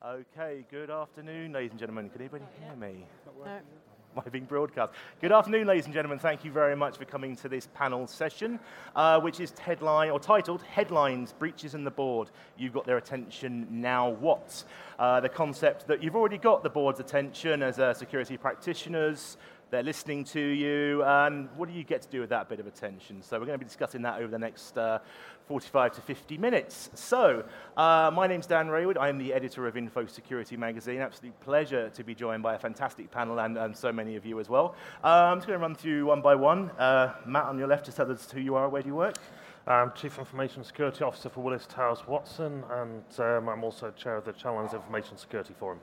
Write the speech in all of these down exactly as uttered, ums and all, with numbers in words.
Okay, good afternoon, ladies and gentlemen. Can anybody hear me? No. Am I being broadcast? Good afternoon, ladies and gentlemen. Thank you very much for coming to this panel session, uh, which is headline or titled "Headlines: Breaches in the Board." You've got their attention, now what? Uh, the concept that you've already got the board's attention as uh, security practitioners. They're listening to you, and what do you get to do with that bit of attention? So we're going to be discussing that over the next uh, forty-five to fifty minutes. So, uh, my name's Dan Raywood. I am the editor of Info Security Magazine. Absolute pleasure to be joined by a fantastic panel, and, and so many of you as well. Uh, I'm just going to run through one by one. Uh, Matt, on your left, just tell us who you are, where do you work? I'm Chief Information Security Officer for Willis Towers Watson, and um, I'm also Chair of the Channel Information Security Forum.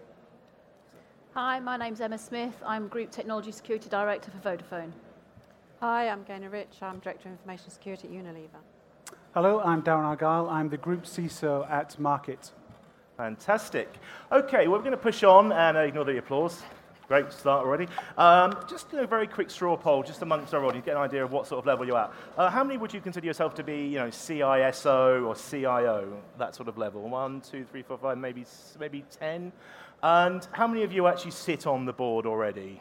Hi, my name's Emma Smith. I'm Group Technology Security Director for Vodafone. Hi, I'm Gaynor Rich. I'm Director of Information Security at Unilever. Hello, I'm Darren Argyle. I'm the Group C I S O at Market. Fantastic. Okay, well, we're going to push on and uh, ignore the applause. Great start already. Um, just a very quick straw poll, just amongst our audience, get an idea of what sort of level you're at. Uh, how many would you consider yourself to be, you know, C I S O or C I O, that sort of level? One, two, three, four, five, maybe maybe ten. And how many of you actually sit on the board already?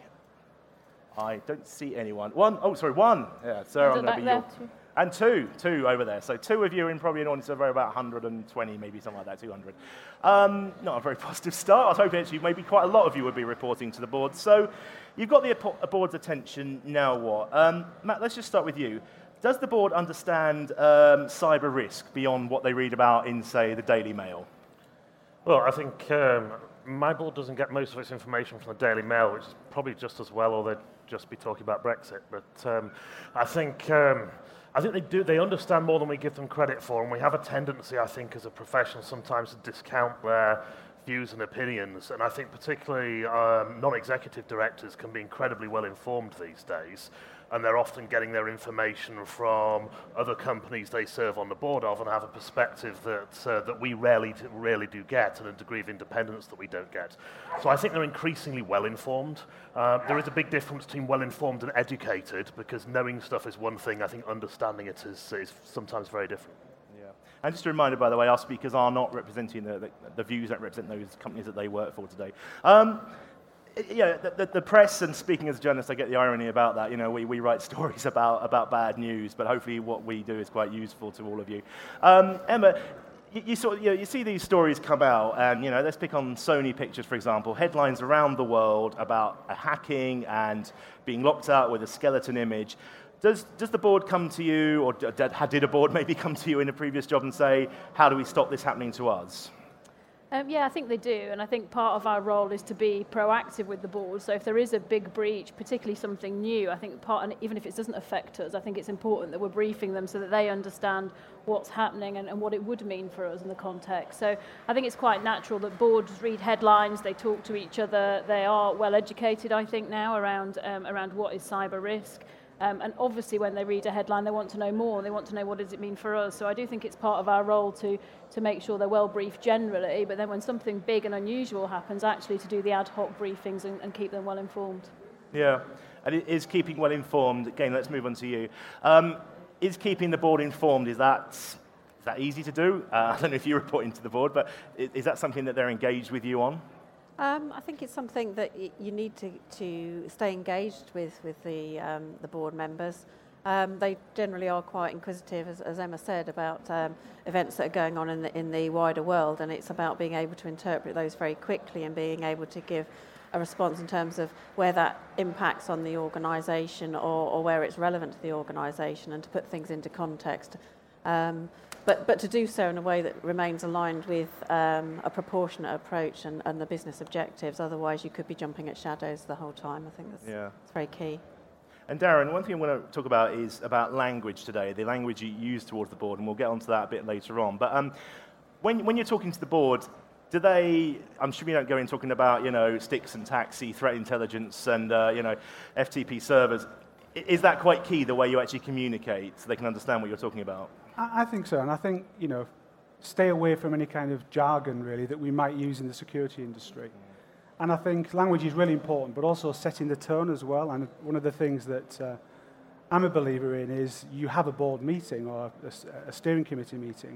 I don't see anyone. One, oh, sorry, one. Yeah, Sarah, I'm going to be your... And two, two over there. So two of you are in probably an audience of about one hundred twenty, maybe something like that, two hundred. Um, not a very positive start. I was hoping actually maybe quite a lot of you would be reporting to the board. So you've got the board's attention, now what? Um, Matt, let's just start with you. Does the board understand um, cyber risk beyond what they read about in, say, the Daily Mail? Well, I think um, my board doesn't get most of its information from the Daily Mail, which is probably just as well, or they'd just be talking about Brexit. But um, I think... Um, I think they do. They understand more than we give them credit for, and we have a tendency, I think, as a profession sometimes to discount their views and opinions. And I think particularly um, non-executive directors can be incredibly well informed these days, and they're often getting their information from other companies they serve on the board of, and have a perspective that uh, that we rarely rarely do get, and a degree of independence that we don't get. So I think they're increasingly well informed. Uh, there is a big difference between well informed and educated, because knowing stuff is one thing. I think understanding it is is sometimes very different. Yeah. And just a reminder, by the way, our speakers are not representing the the, the views that represent those companies that they work for today. Um, Yeah, the, the, the press, and speaking as a journalist, I get the irony about that. You know, we, we write stories about, about bad news, but hopefully what we do is quite useful to all of you. Um, Emma, you, you, sort of, you, know, you see these stories come out, and, you know, let's pick on Sony Pictures, for example, headlines around the world about hacking and being locked out with a skeleton image. Does, does the board come to you, or did, did a board maybe come to you in a previous job and say, how do we stop this happening to us? Um, yeah, I think they do, and I think part of our role is to be proactive with the board. So if there is a big breach, particularly something new, I think part, and even if it doesn't affect us, I think it's important that we're briefing them so that they understand what's happening and, and what it would mean for us in the context. So I think it's quite natural that boards read headlines, they talk to each other, they are well educated, I think, now around um, around what is cyber risk. Um, and obviously when they read a headline, they want to know more, they want to know what does it mean for us. So I do think it's part of our role to, to make sure they're well briefed generally, but then when something big and unusual happens, actually to do the ad hoc briefings and, and keep them well informed. Yeah, and it is keeping well informed. Again, let's move on to you. Um, is keeping the board informed, is that, is that easy to do? Uh, I don't know if you report into the board, but is, is that something that they're engaged with you on? Um, I think it's something that y- you need to, to stay engaged with with the um, the board members. Um, they generally are quite inquisitive, as, as Emma said, about um, events that are going on in the in the wider world, and it's about being able to interpret those very quickly and being able to give a response in terms of where that impacts on the organisation or, or where it's relevant to the organisation, and to put things into context. Um, But, but to do so in a way that remains aligned with um, a proportionate approach and, and the business objectives. Otherwise, you could be jumping at shadows the whole time. I think that's, yeah. that's very key. And Darren, one thing I want to talk about is about language today, the language you use towards the board, and we'll get onto that a bit later on. But um, when, when you're talking to the board, do they, I'm sure you don't go in talking about, you know, sticks and taxi, threat intelligence, and, uh, you know, F T P servers. Is that quite key, the way you actually communicate, so they can understand what you're talking about? I think so, and I think, you know, stay away from any kind of jargon, really, that we might use in the security industry. And I think language is really important, but also setting the tone as well. And one of the things that uh, I'm a believer in is you have a board meeting or a, a steering committee meeting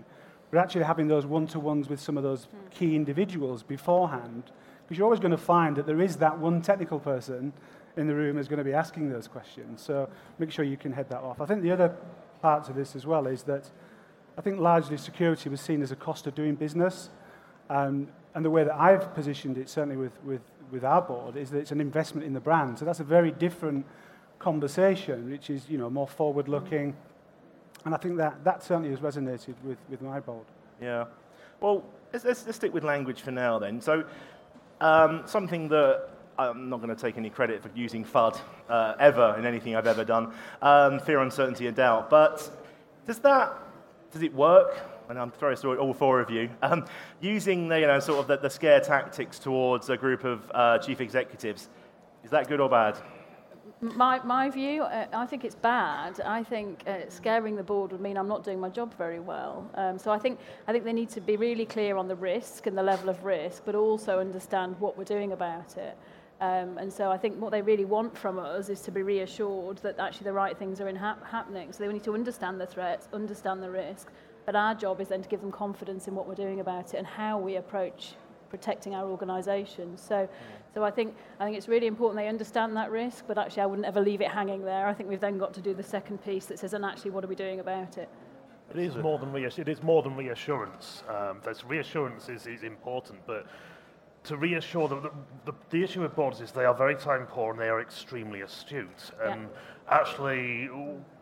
but actually having those one-to-ones with some of those mm. key individuals beforehand, because you're always going to find that there is that one technical person in the room who's going to be asking those questions. So make sure you can head that off. I think the other part to this as well is that I think largely security was seen as a cost of doing business. Um, and the way that I've positioned it, certainly with, with, with our board, is that it's an investment in the brand. So that's a very different conversation, which is, you know, more forward-looking. And I think that, that certainly has resonated with, with my board. Yeah. Well, let's, let's, let's stick with language for now then. So um, something that I'm not going to take any credit for using F U D uh, ever in anything I've ever done, um, fear, uncertainty, and doubt. But does that, does it work? And I'm throwing to all four of you, um, using the, you know, sort of the, the scare tactics towards a group of uh, chief executives. Is that good or bad? My, my view, uh, I think it's bad. I think uh, scaring the board would mean I'm not doing my job very well. Um, so I think, I think they need to be really clear on the risk and the level of risk, but also understand what we're doing about it. Um, and so I think what they really want from us is to be reassured that actually the right things are in hap- happening. So they need to understand the threats, understand the risk, but our job is then to give them confidence in what we're doing about it and how we approach protecting our organisation. So, so I think I think it's really important they understand that risk, but actually I wouldn't ever leave it hanging there. I think we've then got to do the second piece that says, and actually, what are we doing about it? It is more than reass- it is more than reassurance. Um, this reassurance is, is important, but to reassure them, the, the, the issue with boards is they are very time poor and they are extremely astute, and yeah. actually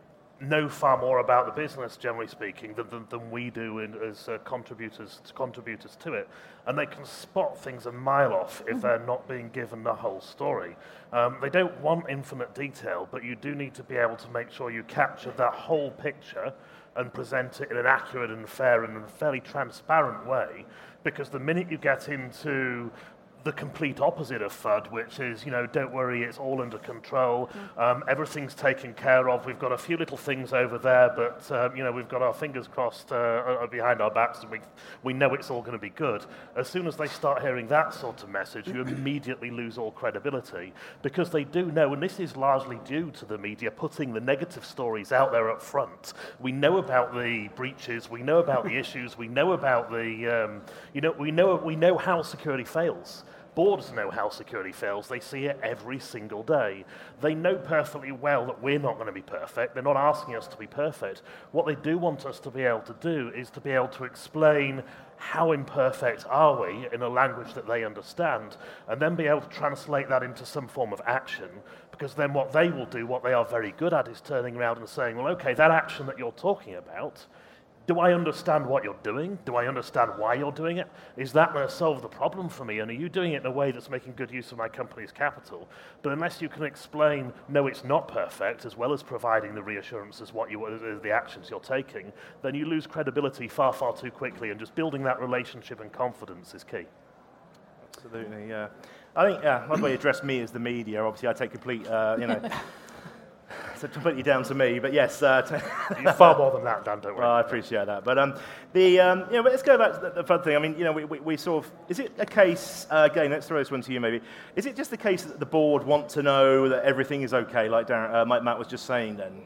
know far more about the business, generally speaking, than, than, than we do in, as uh, contributors contributors to it. And they can spot things a mile off if they're not being given the whole story. Um, they don't want infinite detail, but you do need to be able to make sure you capture that whole picture and present it in an accurate and fair and fairly transparent way, because the minute you get into the complete opposite of F U D, which is, you know, don't worry, it's all under control, um, everything's taken care of, we've got a few little things over there, but, um, you know, we've got our fingers crossed uh, behind our backs and we, we know it's all going to be good. As soon as they start hearing that sort of message, you immediately lose all credibility, because they do know, and this is largely due to the media putting the negative stories out there up front. We know about the breaches, we know about the issues, we know about the, um, you know, we know, we know how security fails. Boards know how security fails. They see it every single day. They know perfectly well that we're not going to be perfect. They're not asking us to be perfect. What they do want us to be able to do is to be able to explain how imperfect are we in a language that they understand, and then be able to translate that into some form of action, because then what they will do, what they are very good at, is turning around and saying, well, okay, that action that you're talking about, do I understand what you're doing? Do I understand why you're doing it? Is that going to solve the problem for me? And are you doing it in a way that's making good use of my company's capital? But unless you can explain, no, it's not perfect, as well as providing the reassurance as what you, as the actions you're taking, then you lose credibility far, far too quickly. And just building that relationship and confidence is key. Absolutely, yeah. I think, yeah, the way you address me as the media, obviously I take complete, uh, you know, it's completely down to me, but yes. Uh, t- You're far more than that, Dan, don't worry. Well, I appreciate that. But um, the, um, you know, but let's go back to the, the fun thing. I mean, you know, we, we, we sort of, is it a case, uh, again, let's throw this one to you maybe, is it just the case that the board want to know that everything is okay, like Darren, uh, Mike, Matt was just saying then?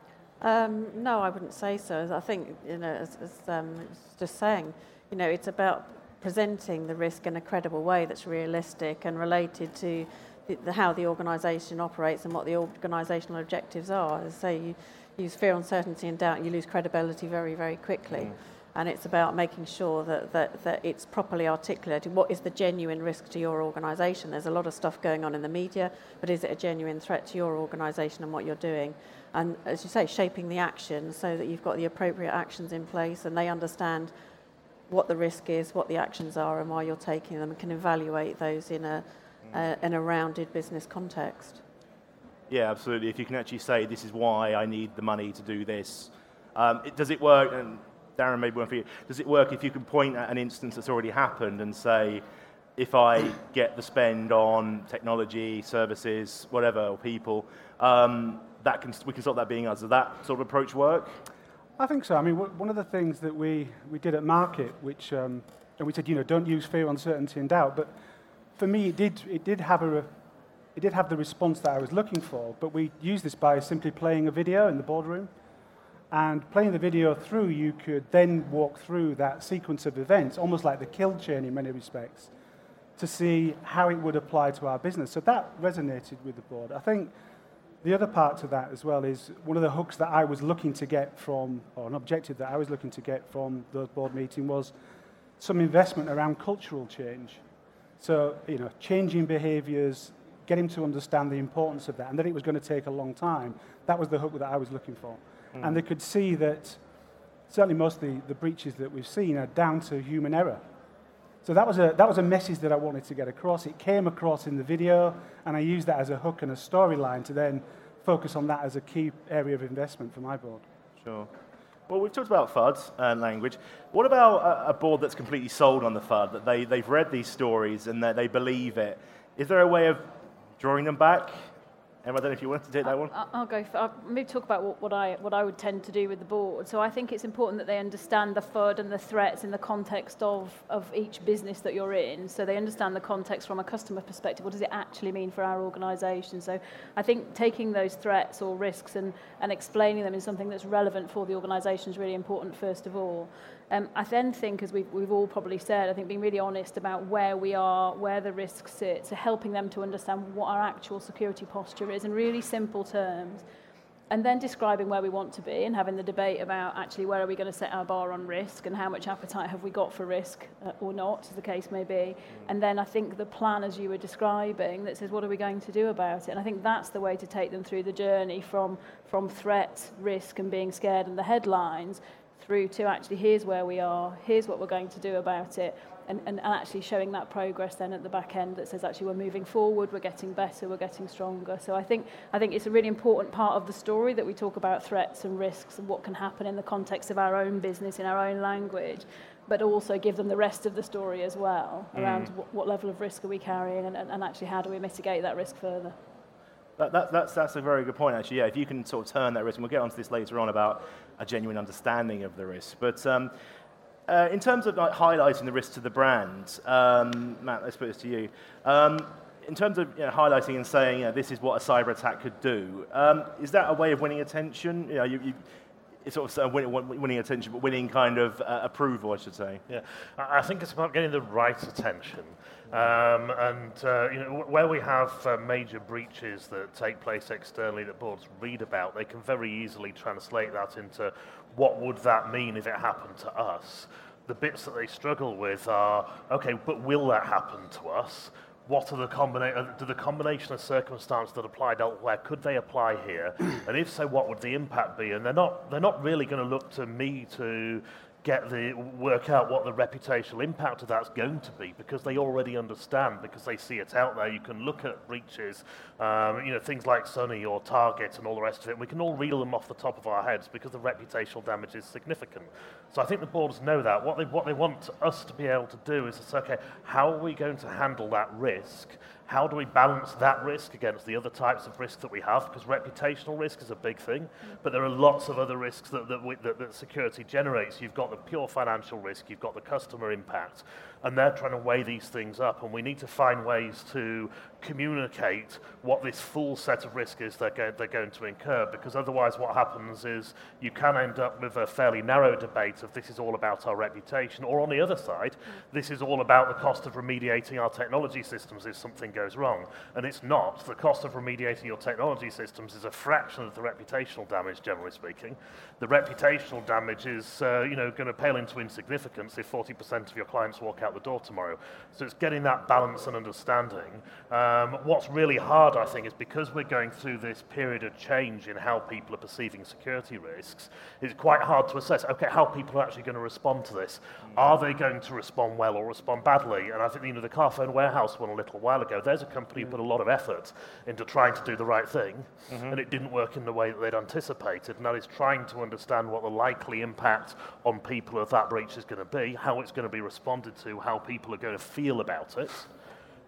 Um, no, I wouldn't say so. I think, you know, as, as um, I was just saying, you know, it's about presenting the risk in a credible way that's realistic and related to the, the, how the organisation operates and what the organisational objectives are. As I say, you use fear, uncertainty and doubt, and you lose credibility very, very quickly. Mm. And it's about making sure that, that, that it's properly articulated. What is the genuine risk to your organisation? There's a lot of stuff going on in the media, but is it a genuine threat to your organisation and what you're doing? And as you say, shaping the action so that you've got the appropriate actions in place and they understand what the risk is, what the actions are and why you're taking them, and can evaluate those in a, uh, in a rounded business context. Yeah, absolutely. If you can actually say, this is why I need the money to do this. Um, it, does it work, and Darren, maybe one for you, does it work if you can point at an instance that's already happened and say, if I get the spend on technology, services, whatever, or people, um, that can, we can stop that being us. Does that sort of approach work? I think so. I mean, one of the things that we, we did at Market, which, um, and we said, you know, don't use fear, uncertainty, and doubt. But for me, it did it did have a it did have the response that I was looking for. But we used this by simply playing a video in the boardroom, And playing the video through, you could then walk through that sequence of events, almost like the kill chain in many respects, to see how it would apply to our business. So that resonated with the board. I think the other part to that as well is one of the hooks that I was looking to get from, or an objective that I was looking to get from those board meetings was some investment around cultural change. So, you know, changing behaviours, get him to understand the importance of that, and that it was going to take a long time. That was the hook that I was looking for. Mm. And they could see that certainly most of the, the breaches that we've seen are down to human error. So that was a that was a message that I wanted to get across. It came across in the video, and I used that as a hook and a storyline to then focus on that as a key area of investment for my board. Sure. Well, we've talked about F U Ds and language. What about a, a board that's completely sold on the F U D, that they, they've read these stories and that they believe it? Is there a way of drawing them back? Emma, I don't know if you want to take that one. I'll, I'll go. For, I'll maybe talk about what, what I what I would tend to do with the board. So I think it's important that they understand the F U D and the threats in the context of of each business that you're in. So they understand the context from a customer perspective. What does it actually mean for our organisation? So I think taking those threats or risks and and explaining them is something that's relevant for the organisation is really important. First of all. Um, I then think, as we've, we've all probably said, I think being really honest about where we are, where the risk sits, so helping them to understand what our actual security posture is in really simple terms, and then describing where we want to be and having the debate about actually where are we going to set our bar on risk and how much appetite have we got for risk uh, or not, as the case may be. And then I think the plan, as you were describing, that says what are we going to do about it. And I think that's the way to take them through the journey from, from threat, risk and being scared and the headlines through to actually here's where we are, here's what we're going to do about it, and, and, and actually showing that progress then at the back end that says actually we're moving forward, we're getting better, we're getting stronger. So I think I think it's a really important part of the story that we talk about threats and risks and what can happen in the context of our own business, in our own language, but also give them the rest of the story as well, mm. around what, what level of risk are we carrying and, and, and actually how do we mitigate that risk further. That, that, that's, that's a very good point, actually. Yeah, if you can sort of turn that risk, and we'll get onto this later on about a genuine understanding of the risk. But um, uh, in terms of like, highlighting the risk to the brand, um, Matt, let's put this to you. Um, in terms of you know, highlighting and saying, you know, this is what a cyber attack could do, um, is that a way of winning attention? You know, you, you, it's sort of winning, winning attention, but winning kind of uh, approval, I should say. Yeah, I think it's about getting the right attention. Um, and uh, you know, where we have uh, major breaches that take place externally that boards read about, they can very easily translate that into what would that mean if it happened to us. The bits that they struggle with are, okay, but will that happen to us? What are the combination? Do the combination of circumstances that applied elsewhere, could they apply here? And if so, what would the impact be? And they're not they're not really going to look to me to get the work out what the reputational impact of that's going to be, because they already understand, because they see it out there. You can look at breaches, um, you know, things like Sunny or Target and all the rest of it. We can all reel them off the top of our heads because the reputational damage is significant. So I think the boards know that. What they what they want us to be able to do is to say, okay, how are we going to handle that risk? How do we balance that risk against the other types of risk that we have? Because reputational risk is a big thing, but there are lots of other risks that, that, we, that, that security generates. You've got the pure financial risk, you've got the customer impact, and they're trying to weigh these things up, and we need to find ways to communicate what this full set of risk is they're, go- they're going to incur, because otherwise what happens is you can end up with a fairly narrow debate of this is all about our reputation, or on the other side, this is all about the cost of remediating our technology systems if something goes wrong. And it's not. The cost of remediating your technology systems is a fraction of the reputational damage, generally speaking. The reputational damage is uh, you know, going to pale into insignificance if forty percent of your clients walk out the door tomorrow. So it's getting that balance and understanding. Um, what's really hard, I think, is because we're going through this period of change in how people are perceiving security risks, it's quite hard to assess, okay, how people are actually going to respond to this. Are they going to respond well or respond badly? And I think, you know, the Carphone Warehouse one a little while ago, there's a company who put a lot of effort into trying to do the right thing, mm-hmm. and it didn't work in the way that they'd anticipated, and that is trying to understand what the likely impact on people of that breach is going to be, how it's going to be responded to, how people are going to feel about it.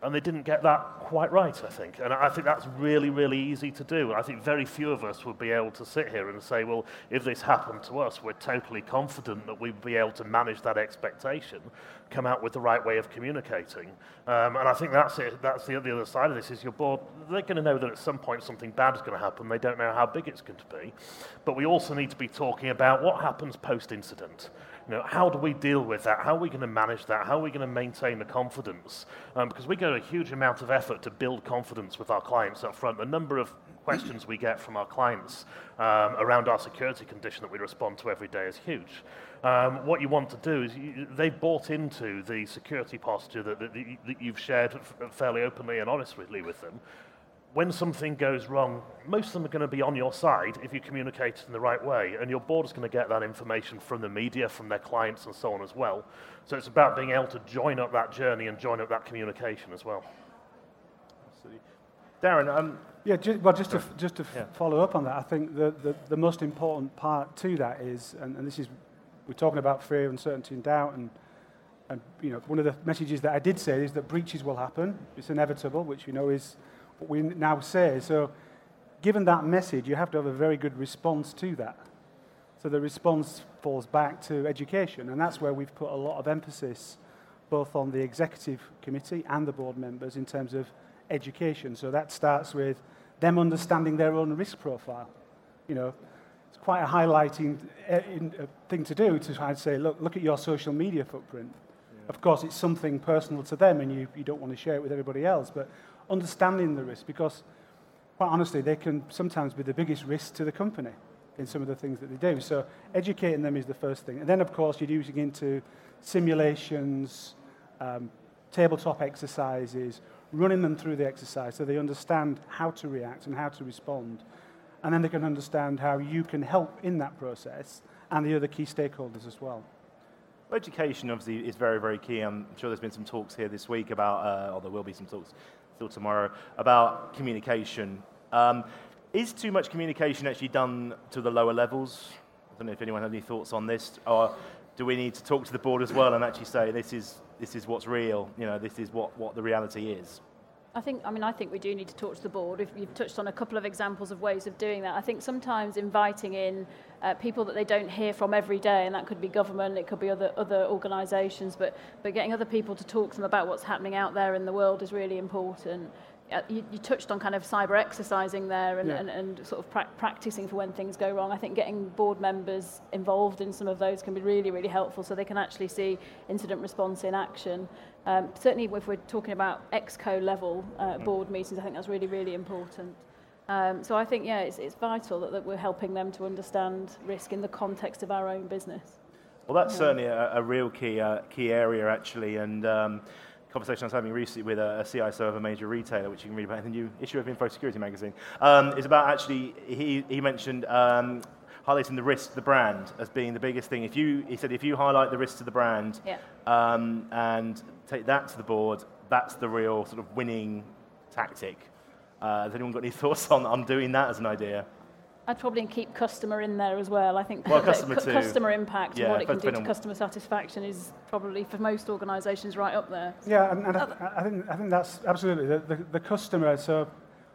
And they didn't get that quite right, I think. And I think that's really, really easy to do. I think very few of us would be able to sit here and say, well, if this happened to us, we're totally confident that we'd be able to manage that expectation, come out with the right way of communicating. Um, and I think that's it. That's the, the other side of this, is your board, they're going to know that at some point something bad is going to happen. They don't know how big it's going to be. But we also need to be talking about what happens post-incident. You know, how do we deal with that? How are we going to manage that? How are we going to maintain the confidence? Um, because we go a huge amount of effort to build confidence with our clients up front. The number of questions we get from our clients um, around our security condition that we respond to every day is huge. Um, what you want to do is you, they've bought into the security posture that, that, that you've shared fairly openly and honestly with them. When something goes wrong, most of them are going to be on your side if you communicate it in the right way, and your board is going to get that information from the media, from their clients, and so on as well. So it's about being able to join up that journey and join up that communication as well. Absolutely. Darren, um, Yeah, ju- well, just to, f- just to f- Yeah. follow up on that, I think the, the, the most important part to that is, and, and this is, we're talking about fear, uncertainty, and doubt, and, and you know, one of the messages that I did say is that breaches will happen. It's inevitable, which we know is what we now say. So given that message, you have to have a very good response to that. So the response falls back to education, and that's where we've put a lot of emphasis both on the executive committee and the board members in terms of education. So that starts with them understanding their own risk profile. You know, it's quite a highlighting uh, in, uh, thing to do to try and say, look, look at your social media footprint. Yeah. Of course, it's something personal to them, and you, you don't want to share it with everybody else, but understanding the risk, because quite honestly, they can sometimes be the biggest risk to the company in some of the things that they do. So educating them is the first thing. And then, of course, you're using into simulations, um, tabletop exercises, running them through the exercise so they understand how to react and how to respond. And then they can understand how you can help in that process and the other key stakeholders as well. Education, obviously, is very, very key. I'm sure there's been some talks here this week about, uh, or there will be some talks still tomorrow, about communication. Um, is too much communication actually done to the lower levels? I don't know if anyone has any thoughts on this. Or do we need to talk to the board as well and actually say, this is this is what's real, you know, this is what, what the reality is? I think, I mean, I think we do need to talk to the board. If you've touched on a couple of examples of ways of doing that. I think sometimes inviting in uh, people that they don't hear from every day, and that could be government, it could be other other organisations, but but getting other people to talk to them about what's happening out there in the world is really important. Uh, you, you touched on kind of cyber exercising there and, yeah. and, and sort of pra- practicing for when things go wrong. I think getting board members involved in some of those can be really, really helpful so they can actually see incident response in action. Um, certainly if we're talking about exco level uh, board meetings, I think that's really, really important. Um, so I think, yeah, it's, it's vital that, that we're helping them to understand risk in the context of our own business. Well, that's Yeah. certainly a, a real key uh, key area, actually, and um, conversation I was having recently with a, a C I S O of a major retailer, which you can read about in the new issue of Info Security magazine, um, is about actually, he, he mentioned um, highlighting the risk to the brand as being the biggest thing. If you, he said, if you highlight the risk to the brand Yeah. um, and take that to the board, that's the real sort of winning tactic. Uh, has anyone got any thoughts on, on doing that as an idea? I'd probably keep customer in there as well. I think Well, that customer cu- too. customer impact Yeah, and what it can but do to depending on- customer satisfaction is probably for most organisations right up there. Yeah, and, and I, I think I think that's absolutely the, the, the customer. So,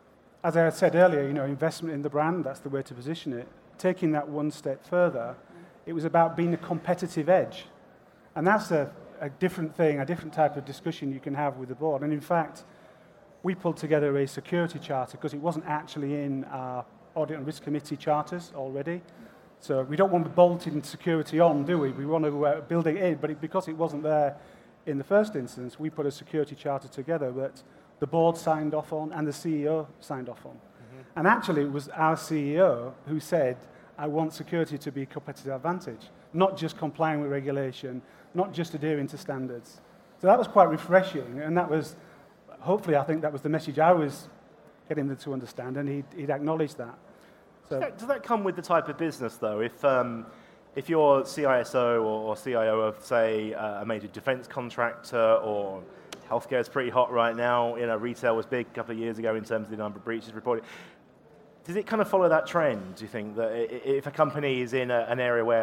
as I said earlier, you know, investment in the brand, that's the way to position it. Taking that one step further, it was about being a competitive edge, and that's a, a different thing, a different type of discussion you can have with the board. And in fact, we pulled together a security charter because it wasn't actually in our Audit and Risk Committee charters already. So we don't want to bolt in security on, do we? We want to uh, build it in, but it, because it wasn't there in the first instance, we put a security charter together that the board signed off on and the C E O signed off on. Mm-hmm. And actually it was our C E O who said, I want security to be a competitive advantage, not just complying with regulation, not just adhering to standards. So that was quite refreshing, and that was, hopefully I think that was the message I was getting them to understand, and he'd, he'd acknowledged that. So, Does that, does that come with the type of business, though? If um, if you're C I S O or, or C I O of, say, uh, a major defence contractor, or healthcare is pretty hot right now, you know, retail was big a couple of years ago in terms of the number of breaches reported. Does it kind of follow that trend, do you think, that if a company is in a, an area where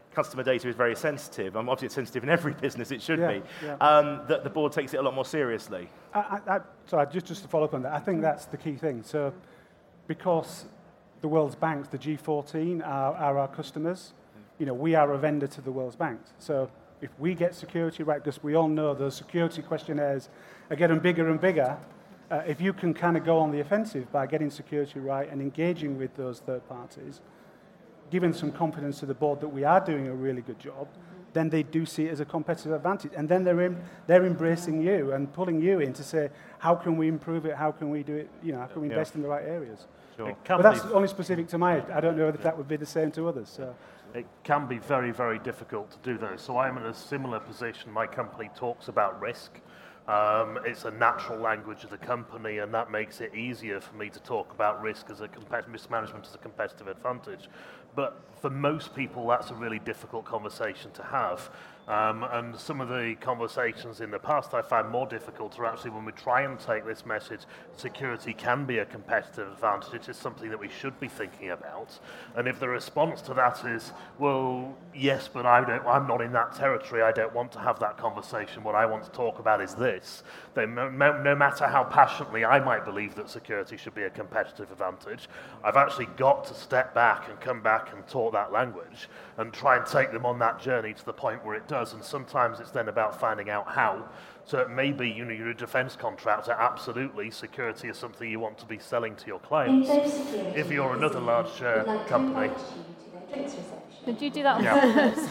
customer data is very sensitive, um, obviously it's sensitive in every business, it should Yeah, be, yeah. um, that the board takes it a lot more seriously. I, I, I, sorry, just, just to follow up on that, I think that's the key thing. So, because the world's banks, the G fourteen, are, are our customers, you know, we are a vendor to the world's banks. So, if we get security right, because we all know those security questionnaires are getting bigger and bigger, uh, if you can kind of go on the offensive by getting security right and engaging with those third parties, giving some confidence to the board that we are doing a really good job, mm-hmm. then they do see it as a competitive advantage. And then they're, in, they're embracing you and pulling you in to say, how can we improve it? How can we do it? You know, how can we invest yeah. in the right areas? Sure. But that's only specific to my, I don't know if that would be the same to others. So. It can be very, very difficult to do those. So I'm in a similar position. My company talks about risk. Um, it's a natural language of the company, and that makes it easier for me to talk about risk as a competitive risk management as a competitive advantage. But for most people, that's a really difficult conversation to have. Um, and some of the conversations in the past I find more difficult are actually when we try and take this message, security can be a competitive advantage. It is something that we should be thinking about. And if the response to that is, well, yes, but I don't, I'm not in that territory, I don't want to have that conversation, what I want to talk about is this, then no, no matter how passionately I might believe that security should be a competitive advantage, I've actually got to step back and come back and talk that language and try and take them on that journey to the point where it does. And sometimes it's then about finding out how. So it may be, you know, you're a defense contractor, absolutely, security is something you want to be selling to your clients. If you're another large uh, company. Did you do that on Yeah. purpose?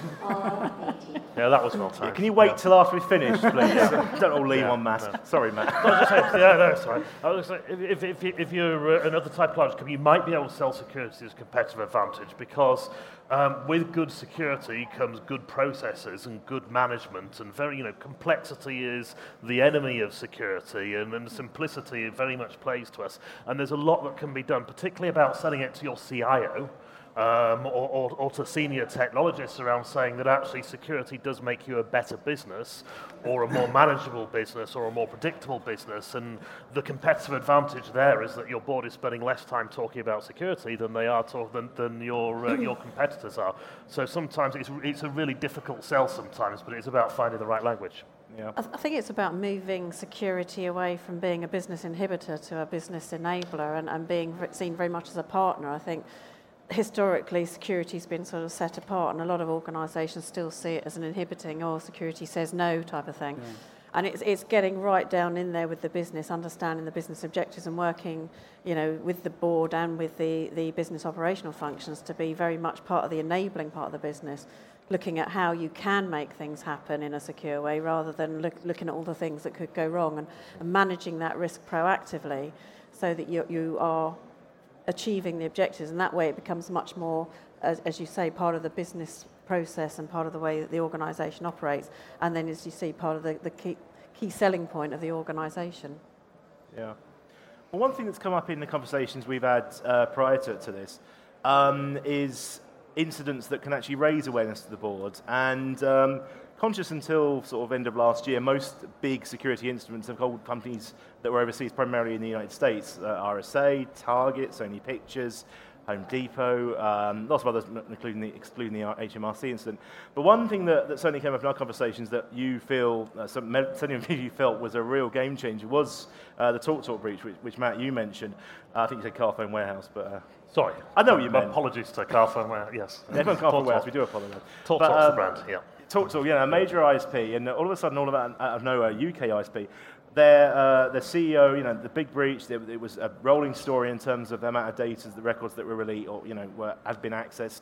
Yeah, that was well timed. Yeah, can you wait Yeah. till after we finish, please? Don't all lean Yeah, on Matt. no. Sorry, Matt. I was just saying, yeah, no, sorry. I was just saying, if, if, if, if you're uh, another type of large company, you might be able to sell security as a competitive advantage because um, with good security comes good processes and good management, and very, you know, complexity is the enemy of security, and, and simplicity very much plays to us. And there's a lot that can be done, particularly about selling it to your C I O. Um, or, or, or to senior technologists around saying that actually security does make you a better business or a more manageable business or a more predictable business, and the competitive advantage there is that your board is spending less time talking about security than they are talk, than, than your uh, your competitors are. So sometimes it's, it's a really difficult sell sometimes, but it's about finding the right language. Yeah. I, th- I think it's about moving security away from being a business inhibitor to a business enabler, and, and being seen very much as a partner. I think historically, security's been sort of set apart, and a lot of organisations still see it as an inhibiting, or security says no type of thing. Yeah. And it's it's getting right down in there with the business, understanding the business objectives, and working, you know, with the board and with the, the business operational functions to be very much part of the enabling part of the business, looking at how you can make things happen in a secure way rather than look, looking at all the things that could go wrong, and, and managing that risk proactively so that you you are achieving the objectives, and that way it becomes much more, as, as you say, part of the business process and part of the way that the organisation operates, and then, as you see, part of the, the key, key selling point of the organisation. Yeah. Well, one thing that's come up in the conversations we've had uh, prior to, to this um, is incidents that can actually raise awareness to the board, and um, conscious until sort of end of last year, most big security incidents have called companies that were overseas, primarily in the United States, uh, R S A, Target, Sony Pictures, Home Depot, um, lots of others, including the, excluding the H M R C incident. But one thing that, that certainly came up in our conversations that you feel, uh, some, certainly of you felt was a real game changer was uh, the TalkTalk breach, which, which Matt, you mentioned. Uh, I think you said Carphone Warehouse, but... Uh, Sorry. I know what you My meant. Apologies to Carphone Warehouse, yes. Everyone Carphone Warehouse, we do apologise. TalkTalk's um, the brand, yeah. TalkTalk, yeah, a major I S P, and all of a sudden, all of that out of nowhere, U K I S P, their, uh, their C E O, you know, the big breach, it, it was a rolling story in terms of the amount of data, the records that were released, or, you know, were, had been accessed,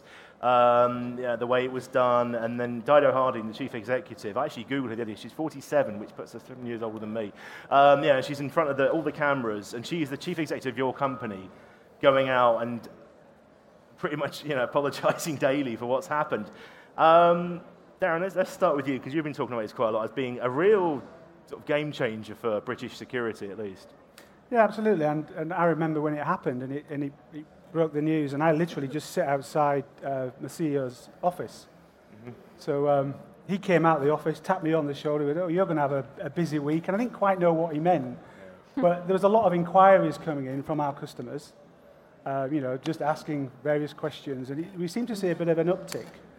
um, yeah, the way it was done, and then Dido Harding, the chief executive, I actually Googled her the other day, she's forty-seven, which puts her seven years older than me. Um, yeah, she's in front of the, all the cameras, and she's the chief executive of your company, going out and pretty much, you know, apologising daily for what's happened. Um, Darren, let's, let's start with you, because you've been talking about this quite a lot as being a real sort of game changer for British security, at least. Yeah, absolutely. And, and I remember when it happened, and it, and it, it broke the news, and I literally just sit outside uh, the C E O's office. Mm-hmm. So um, he came out of the office, tapped me on the shoulder, and, oh, you're going to have a, a busy week. And I didn't quite know what he meant, yeah. But there was a lot of inquiries coming in from our customers, uh, you know, just asking various questions, and it, we seem to see a bit of an uptick.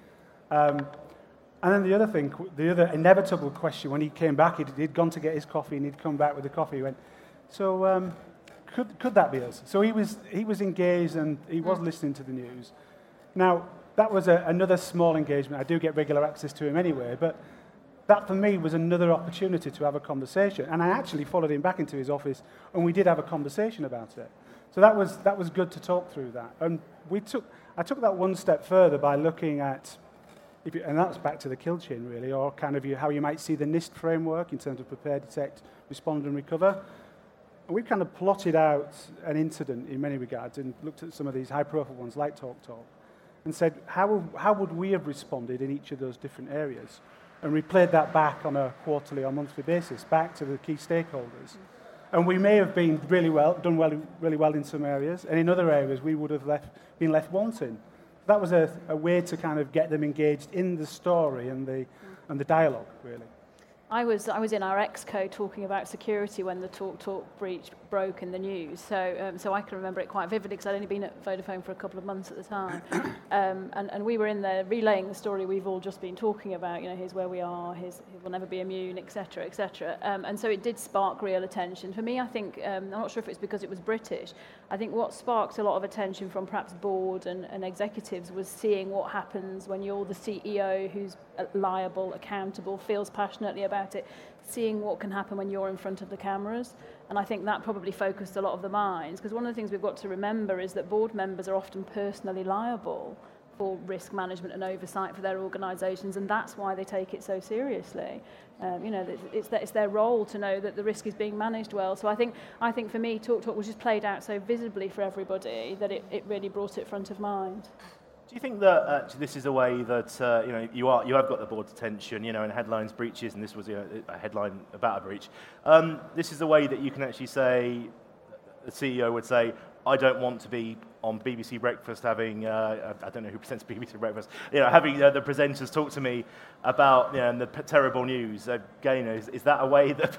Um, and then the other thing, the other inevitable question, when he came back, he'd, he'd gone to get his coffee and he'd come back with the coffee. He went, so um, could, could that be us? So he was, he was engaged and he was listening to the news. Now, that was a, another small engagement. I do get regular access to him anyway, but that for me was another opportunity to have a conversation. And I actually followed him back into his office and we did have a conversation about it. So that was, that was good to talk through that. And we took, I took that one step further by looking at, if you, and that's back to the kill chain really, or kind of you, how you might see the NIST framework in terms of prepare, detect, respond and recover. And we've kind of plotted out an incident in many regards and looked at some of these high-profile ones like Talk Talk and said, how, how would we have responded in each of those different areas? And we played that back on a quarterly or monthly basis, back to the key stakeholders. And we may have been really well, done well, really well in some areas, and in other areas we would have left, been left wanting. That was a, a way to kind of get them engaged in the story and the, and the dialogue, really. I was I was in our exco talking about security when the Talk Talk breach broke in the news, so um, so I can remember it quite vividly because I'd only been at Vodafone for a couple of months at the time, um, and and we were in there relaying the story we've all just been talking about. You know, here's where we are, here's we'll never be immune, et cetera, et cetera. Um, and so it did spark real attention for me. I think um, I'm not sure if it's because it was British. I think what sparked a lot of attention from perhaps board and, and executives was seeing what happens when you're the C E O who's liable, accountable, feels passionately about it, seeing what can happen when you're in front of the cameras. And I think that probably focused a lot of the minds, because one of the things we've got to remember is that board members are often personally liable for risk management and oversight for their organisations, and that's why they take it so seriously. Um, you know, it's, it's their role to know that the risk is being managed well. So I think, I think for me, Talk Talk was just played out so visibly for everybody that it, it really brought it front of mind. Do you think that actually this is a way that uh, you know you are you have got the board's attention, you know, in headlines breaches, and this was you know, a headline about a breach. Um, this is a way that you can actually say, the C E O would say, I don't want to be on B B C Breakfast having, uh, I don't know who presents B B C Breakfast, you know, having uh, the presenters talk to me about you know, the p- terrible news. Again, you know, is, is that a way that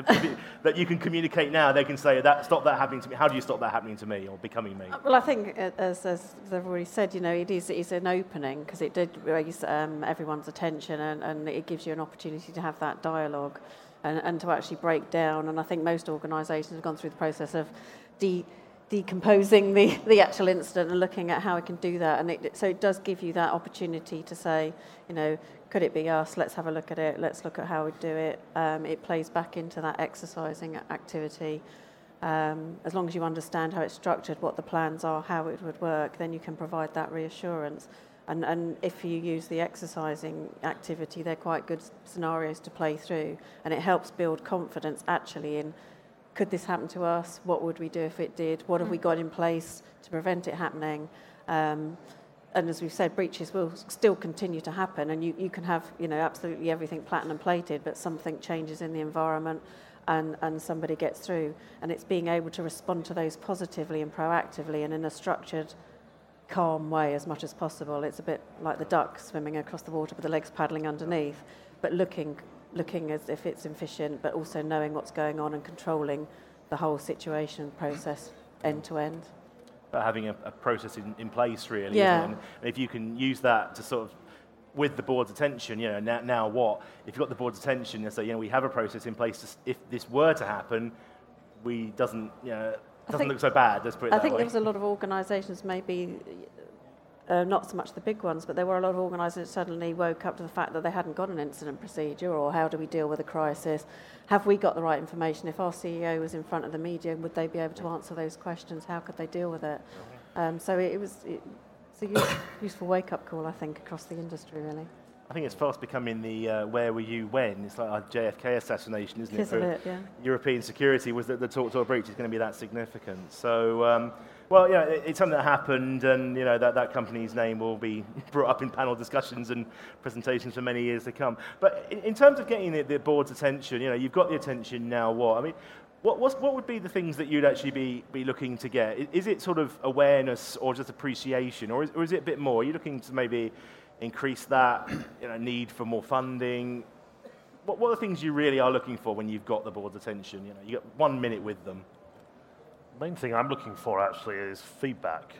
that you can communicate now? They can say, that stop that happening to me. How do you stop that happening to me or becoming me? Well, I think, as, as they've already said, you know, it is, it is an opening because it did raise um, everyone's attention and, and it gives you an opportunity to have that dialogue and, and to actually break down. And I think most organisations have gone through the process of de- decomposing the, the actual incident and looking at how it can do that. And it, so it does give you that opportunity to say, you know, could it be us? Let's have a look at it. Let's look at how we do it. Um, it plays back into that exercising activity. Um, as long as you understand how it's structured, what the plans are, how it would work, then you can provide that reassurance. And, and if you use the exercising activity, they're quite good scenarios to play through. And it helps build confidence actually in, could this happen to us? What would we do if it did? What have we got in place to prevent it happening? Um, and as we've said, breaches will still continue to happen, and you, you can have, you know, absolutely everything platinum plated, but something changes in the environment and, and somebody gets through. And it's being able to respond to those positively and proactively and in a structured, calm way as much as possible. It's a bit like the duck swimming across the water with the legs paddling underneath, but looking looking as if it's efficient, but also knowing what's going on and controlling the whole situation process end to end. But having a, a process in, in place, really. Yeah. Isn't it? And if you can use that to sort of, with the board's attention, you know, now, now what? If you've got the board's attention and say, you know, we have a process in place, to, if this were to happen, we doesn't, you know, doesn't think, look so bad. Let's put it I that think way. there was a lot of organisations, maybe uh, not so much the big ones, but there were a lot of organisations that suddenly woke up to the fact that they hadn't got an incident procedure, or how do we deal with a crisis? Have we got the right information? If our C E O was in front of the media, would they be able to answer those questions? How could they deal with it? Um, so it, it was it, it's a use, useful wake-up call, I think, across the industry, really. I think it's fast becoming the uh, where were you when? It's like our J F K assassination, isn't it? It is a bit, yeah. European security was that the Talk Talk breach is going to be that significant. So, um, well, yeah, it, it's something that happened, and you know that, that company's name will be brought up in panel discussions and presentations for many years to come. But in, in terms of getting the, the board's attention, you know, you've got the attention now. What I mean. What, what's, what would be the things that you'd actually be, be looking to get? Is it sort of awareness or just appreciation, or is, or is it a bit more? Are you looking to maybe increase that you know, need for more funding? What, what are the things you really are looking for when you've got the board's attention? You know, you get one minute with them. The main thing I'm looking for actually is feedback.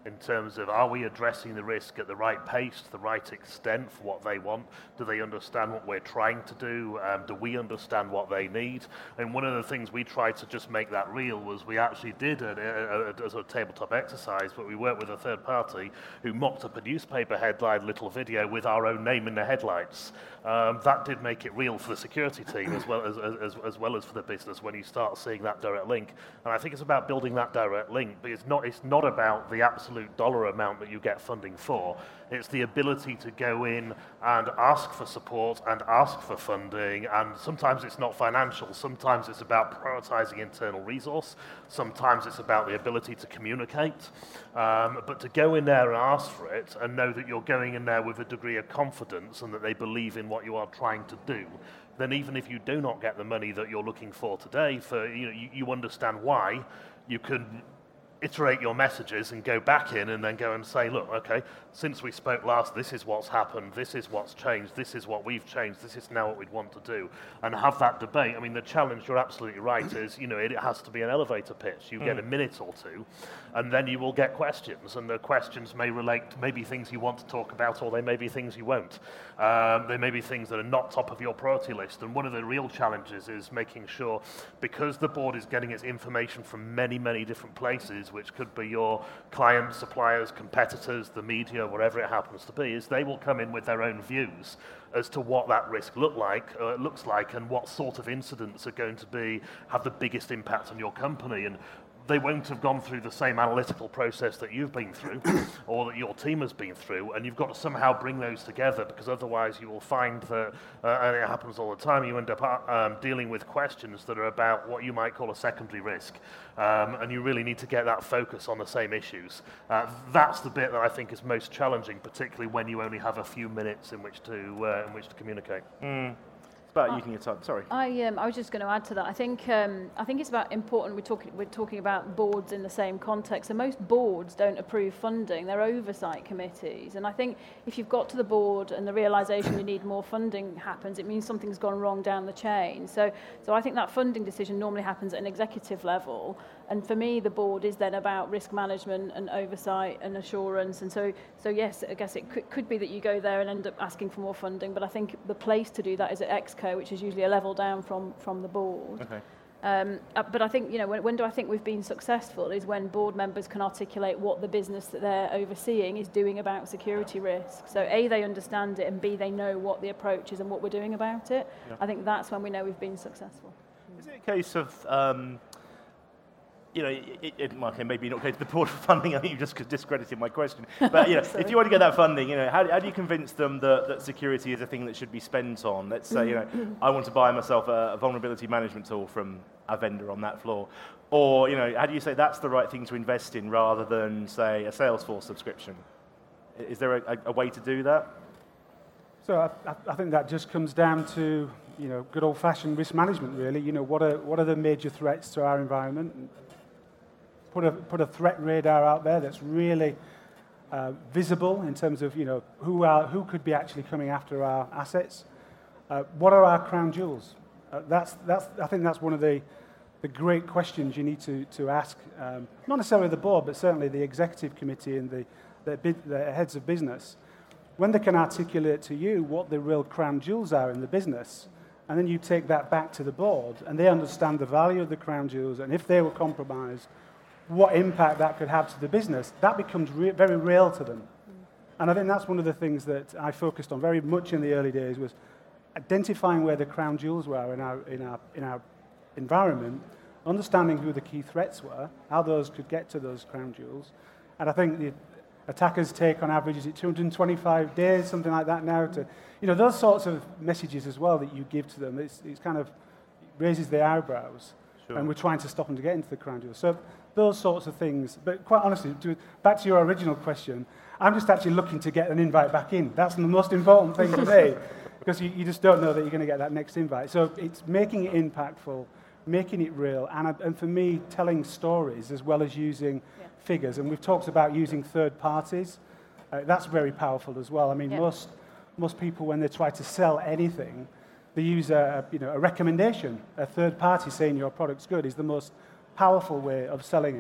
in terms of, are we addressing the risk at the right pace, to the right extent for what they want? Do they understand what we're trying to do? Um, do we understand what they need? And one of the things we tried to just make that real was we actually did a, a, a, a sort of tabletop exercise, but we worked with a third party who mocked up a newspaper headline little video with our own name in the headlights. Um, that did make it real for the security team as well as, as, as well as for the business when you start seeing that direct link. And I think it's about building that direct link, but it's not, it's not about the absolute dollar amount that you get funding for. It's the ability to go in and ask for support and ask for funding, and sometimes it's not financial, sometimes it's about prioritizing internal resource, sometimes it's about the ability to communicate, um, but to go in there and ask for it and know that you're going in there with a degree of confidence and that they believe in what you are trying to do, then even if you do not get the money that you're looking for today, for you know, you, you understand why, you can iterate your messages and go back in and then go and say, look, okay, since we spoke last, this is what's happened, this is what's changed, this is what we've changed, this is now what we'd want to do, and have that debate. I mean, the challenge, you're absolutely right, is, you know, it, it has to be an elevator pitch. You mm. get a minute or two, and then you will get questions, and the questions may relate to maybe things you want to talk about, or they may be things you won't. Um, they may be things that are not top of your priority list, and one of the real challenges is making sure, because the board is getting its information from many, many different places, which could be your clients, suppliers, competitors, the media, whatever it happens to be, is they will come in with their own views as to what that risk look like, uh, looks like, and what sort of incidents are going to be have the biggest impact on your company. And they won't have gone through the same analytical process that you've been through or that your team has been through, and you've got to somehow bring those together, because otherwise you will find that, uh, and it happens all the time, you end up uh, um, dealing with questions that are about what you might call a secondary risk, um, and you really need to get that focus on the same issues. Uh, that's the bit that I think is most challenging, particularly when you only have a few minutes in which to, uh, in which to communicate. Mm. About using your time. Sorry. I um, I was just going to add to that. I think um, I think it's about important. We're talking we're talking about boards in the same context. And most boards don't approve funding. They're oversight committees. And I think if you've got to the board and the realization you need more funding happens, it means something's gone wrong down the chain. So so I think that funding decision normally happens at an executive level. And for me, the board is then about risk management and oversight and assurance. And so so yes, I guess it could, could be that you go there and end up asking for more funding. But I think the place to do that is at Exco, which is usually a level down from, from the board. Okay. Um, uh, but I think, you know, when, when do I think we've been successful is when board members can articulate what the business that they're overseeing is doing about security risk. So A, they understand it, and B, they know what the approach is and what we're doing about it. Yeah. I think that's when we know we've been successful. Is it a case of... Um, you know, it, it, okay, maybe not go to the board for funding. I think you just discredited my question. But you know, if you want to get that funding, you know, how, how do you convince them that, that security is a thing that should be spent on? Let's say, you know, I want to buy myself a, a vulnerability management tool from a vendor on that floor, or you know, how do you say that's the right thing to invest in rather than say a Salesforce subscription? Is there a, a way to do that? So I, I think that just comes down to, you know, good old-fashioned risk management, really. You know, what are what are the major threats to our environment? Put a, put a threat radar out there that's really uh, visible in terms of, you know, who are, who could be actually coming after our assets. Uh, what are our crown jewels? Uh, that's, that's, I think that's one of the, the great questions you need to, to ask, um, not necessarily the board, but certainly the executive committee and the, the, the heads of business. When they can articulate to you what the real crown jewels are in the business, and then you take that back to the board, and they understand the value of the crown jewels, and if they were compromised, what impact that could have to the business, that becomes re- very real to them. Mm. And I think that's one of the things that I focused on very much in the early days, was identifying where the crown jewels were in our, in our, in our environment, understanding who the key threats were, how those could get to those crown jewels. And I think the attackers take on average, is it two hundred twenty-five days, something like that now, to, you know, those sorts of messages as well that you give to them, it's, it's kind of it raises their eyebrows. Sure. And we're trying to stop them to get into the crown jewels. So those sorts of things. But quite honestly, to, back to your original question, I'm just actually looking to get an invite back in. That's the most important thing to me, because you, you just don't know that you're going to get that next invite. So it's making it impactful, making it real, and, and for me, telling stories as well as using yeah. figures. And we've talked about using third parties. Uh, that's very powerful as well. I mean, yeah. most most people, when they try to sell anything, they use a, you know, a recommendation. A third party saying your product's good is the most powerful way of selling it.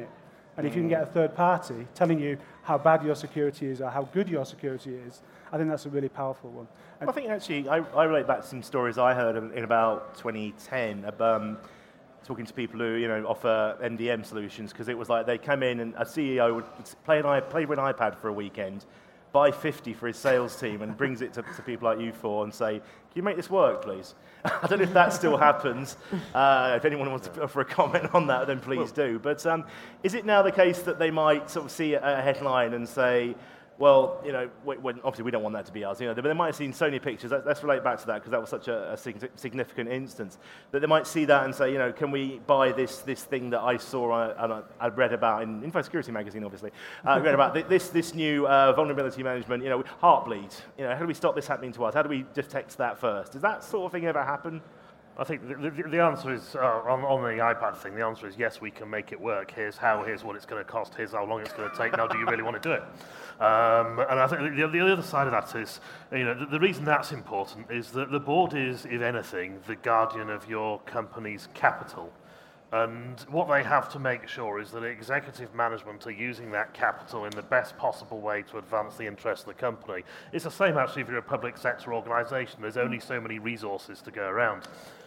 And if you can get a third party telling you how bad your security is or how good your security is, I think that's a really powerful one. And I think actually, I, I relate back to some stories I heard in in about twenty ten, about, um, talking to people who, you know, offer M D M solutions, because it was like they come in and a C E O would play, an, i- play with an iPad for a weekend, buy fifty for his sales team and brings it to, to people like you four and say, can you make this work, please? I don't know if that still happens. Uh, if anyone wants to offer a comment on that, then please do. But um, is it now the case that they might sort of see a, a headline and say, well, you know, when, when, obviously we don't want that to be us, you know, but they might have seen Sony pictures. Let, let's relate back to that because that was such a, a sig- significant instance. That they might see that and say, you know, can we buy this this thing that I saw uh, and I, I read about in Info Security magazine, obviously. I uh, read about th- this this new uh, vulnerability management, you know, Heartbleed. You know, how do we stop this happening to us? How do we detect that first? Does that sort of thing ever happen? I think the, the, the answer is, uh, on, on the iPad thing, the answer is yes, we can make it work. Here's how, here's what it's going to cost, here's how long it's going to take. Now, do you really want to do it? Um, and I think the, the other side of that is, you know, the, the reason that's important is that the board is, if anything, the guardian of your company's capital. And what they have to make sure is that executive management are using that capital in the best possible way to advance the interests of the company. It's the same actually if you're a public sector organisation. There's only so many resources to go around.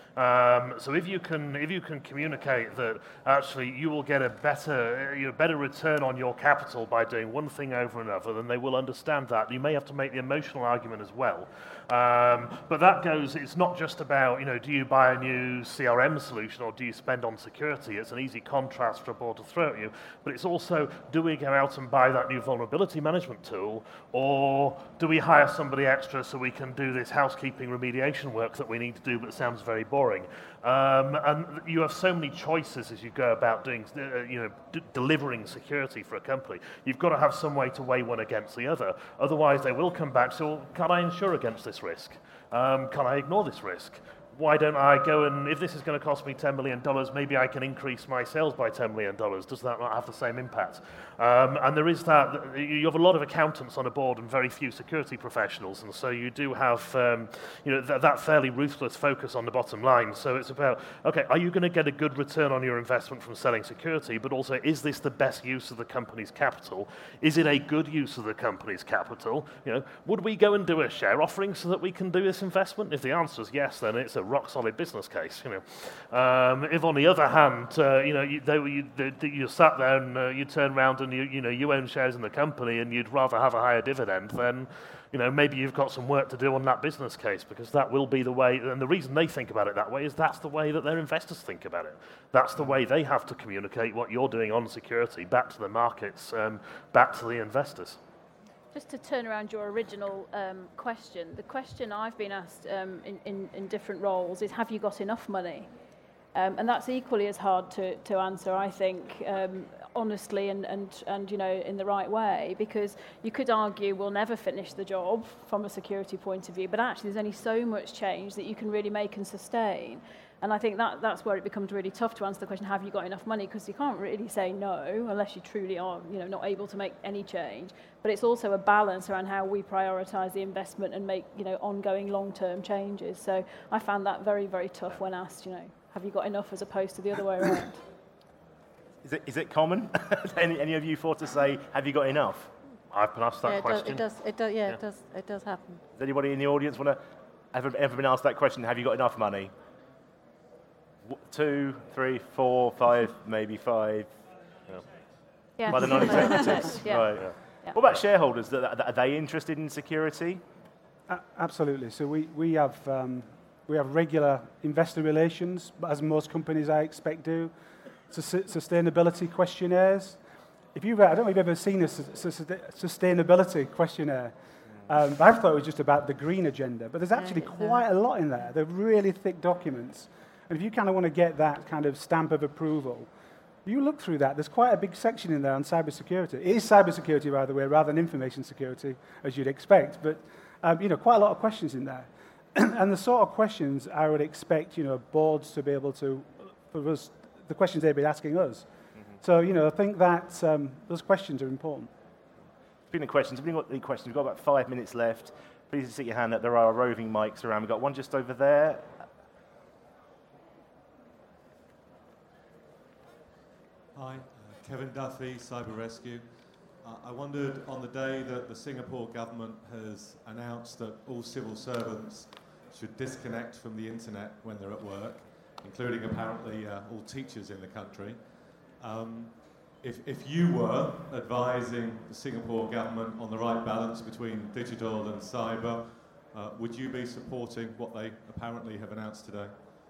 Um, so if you can, if you can communicate that actually you will get a better, you know, better return on your capital by doing one thing over another, then they will understand that. You may have to make the emotional argument as well. Um, but that goes, it's not just about, you know, do you buy a new C R M solution or do you spend on security? It's an easy contrast for a board to throw at you. But it's also, do we go out and buy that new vulnerability management tool, or do we hire somebody extra so we can do this housekeeping remediation work that we need to do but sounds very boring? Um, and you have so many choices as you go about doing, uh, you know, d- delivering security for a company. You've got to have some way to weigh one against the other. Otherwise, they will come back. So, well, can I insure against this risk? Um, can I ignore this risk? Why don't I go and, if this is going to cost me ten million dollars, maybe I can increase my sales by ten million dollars. Does that not have the same impact? Um, and there is that, you have a lot of accountants on a board and very few security professionals, and so you do have um, you know, th- that fairly ruthless focus on the bottom line. So it's about, okay, are you going to get a good return on your investment from selling security, but also, is this the best use of the company's capital? Is it a good use of the company's capital? You know, would we go and do a share offering so that we can do this investment? If the answer is yes, then it's a rock solid business case. You know, um, if on the other hand, uh, you know, you, they, you, they, you sat there and uh, you turn around and you, you know, you own shares in the company and you'd rather have a higher dividend, then, you know, maybe you've got some work to do on that business case, because that will be the way. And the reason they think about it that way is that's the way that their investors think about it. That's the way they have to communicate what you're doing on security back to the markets, um, back to the investors. Just to turn around your original um, question, the question I've been asked um, in, in, in different roles is, have you got enough money? Um, and that's equally as hard to, to answer, I think, um, honestly and, and, and, you know, in the right way, because you could argue we'll never finish the job from a security point of view, but actually there's only so much change that you can really make and sustain. And I think that that's where it becomes really tough to answer the question, have you got enough money? Because you can't really say no unless you truly are, you know, not able to make any change. But it's also a balance around how we prioritise the investment and make, you know, ongoing long-term changes. So I found that very, very tough when asked, you know, have you got enough, as opposed to the other way around. Is it, is it common? any, any of you thought to say, have you got enough? I've been asked that yeah, it question. does, it does, it does, yeah, Yeah. it does, it does happen. Does anybody in the audience want to, ever, ever been asked that question, have you got enough money? W- Two, three, four, five, maybe five. Yeah, By the similar non-executives, effect, yeah. right. Yeah. What about shareholders? Are are they interested in security? A- Absolutely. So we, we have um, we have regular investor relations, but as most companies I expect do, Sus- sustainability questionnaires. If you've, I don't know if you've ever seen a sus- sus- sustainability questionnaire. Um, I thought it was just about the green agenda, but there's actually Yeah, quite a lot in there. They're really thick documents, and if you kind of want to get that kind of stamp of approval, you look through that. There's quite a big section in there on cybersecurity. It is cybersecurity, by the way, rather than information security, as you'd expect. But um, you know, quite a lot of questions in there, and the sort of questions I would expect, you know, boards to be able to, for us, the questions they'd be asking us. Mm-hmm. So you know, I think that um, those questions are important. Speaking of questions, have you got any questions? We've got about five minutes left. Please stick your hand up. There are roving mics around. We've got one just over there. Hi, uh, Kevin Duffy, Cyber Rescue. Uh, I wondered, on the day that the Singapore government has announced that all civil servants should disconnect from the internet when they're at work, including apparently uh, all teachers in the country, um, if, if you were advising the Singapore government on the right balance between digital and cyber, uh, would you be supporting what they apparently have announced today?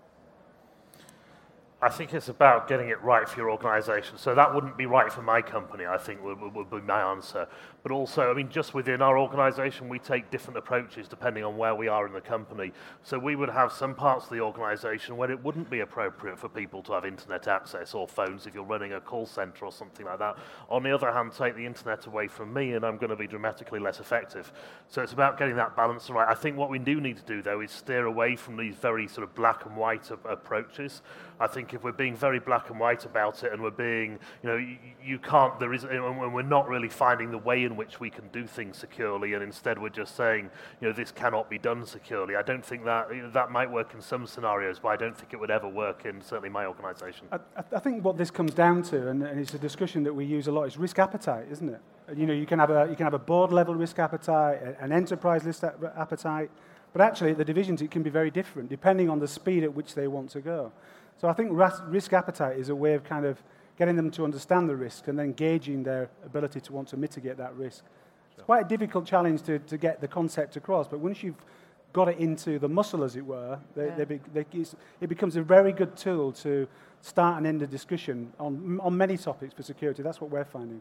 I think it's about getting it right for your organisation. So that wouldn't be right for my company, I think, would, would, would be my answer. But also, I mean, just within our organisation, we take different approaches depending on where we are in the company. So we would have some parts of the organisation where it wouldn't be appropriate for people to have internet access or phones if you're running a call centre or something like that. On the other hand, take the internet away from me and I'm going to be dramatically less effective. So it's about getting that balance right. I think what we do need to do, though, is steer away from these very sort of black and white a- approaches. I think if we're being very black and white about it and we're being, you know, you, you can't, there is, and we're not really finding the way in which we can do things securely, and instead we're just saying, you know, this cannot be done securely. I don't think that, you know, that might work in some scenarios, but I don't think it would ever work in certainly my organisation. I, I think what this comes down to, and, and it's a discussion that we use a lot, is risk appetite, isn't it? You know, you can have a you can have a board level risk appetite, an enterprise risk appetite, but actually at the divisions it can be very different depending on the speed at which they want to go. So I think risk appetite is a way of kind of getting them to understand the risk and then gauging their ability to want to mitigate that risk. It's quite a difficult challenge to, to get the concept across, but once you've got it into the muscle, as it were, they, Yeah. they be, they, it becomes a very good tool to start and end a discussion on, on many topics for security. That's what we're finding.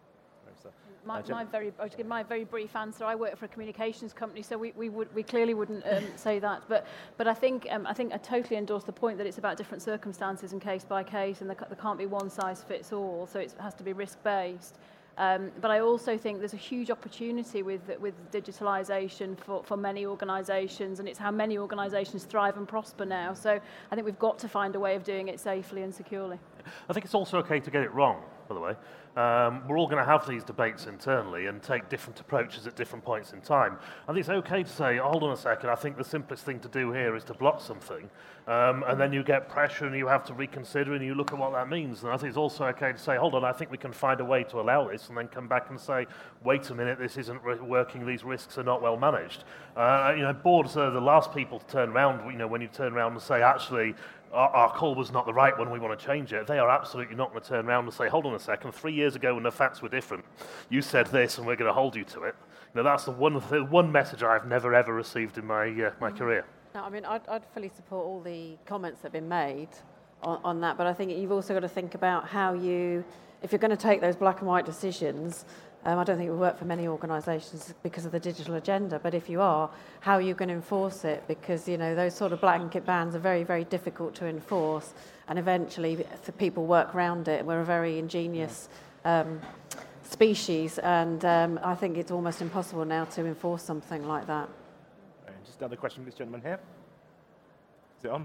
My, my very, I'll just give my very brief answer. I work for a communications company, so we, we would we clearly wouldn't um, say that. But but I think um, I think I totally endorse the point that it's about different circumstances and case by case, and there, there can't be one size fits all. So it has to be risk based. Um, but I also think there's a huge opportunity with with digitalisation for, for many organisations, and it's how many organisations thrive and prosper now. So I think we've got to find a way of doing it safely and securely. I think it's also okay to get it wrong, by the way. Um, we're all going to have these debates internally and take different approaches at different points in time. I think it's okay to say, hold on a second, I think the simplest thing to do here is to block something. Um, and then you get pressure and you have to reconsider and you look at what that means. And I think it's also okay to say, hold on, I think we can find a way to allow this, and then come back and say, wait a minute, this isn't re- working, these risks are not well managed. Uh, you know, boards are the last people to turn around, you know, when you turn around and say, actually, Our, our call was not the right one, we want to change it. They are absolutely not going to turn around and say, hold on a second, three years ago when the facts were different, you said this and we're going to hold you to it. You know, that's the one, the one message I've never ever received in my, uh, my career. No, I mean, I'd, I'd fully support all the comments that have been made on, on that, but I think you've also got to think about how you, if you're going to take those black and white decisions, Um, I don't think it will work for many organisations because of the digital agenda, but if you are, how are you going to enforce it? Because, you know, those sort of blanket bans are very, very difficult to enforce, and eventually the people work around it. We're a very ingenious um, species, and um, I think it's almost impossible now to enforce something like that. And just another question from this gentleman here. Is it on?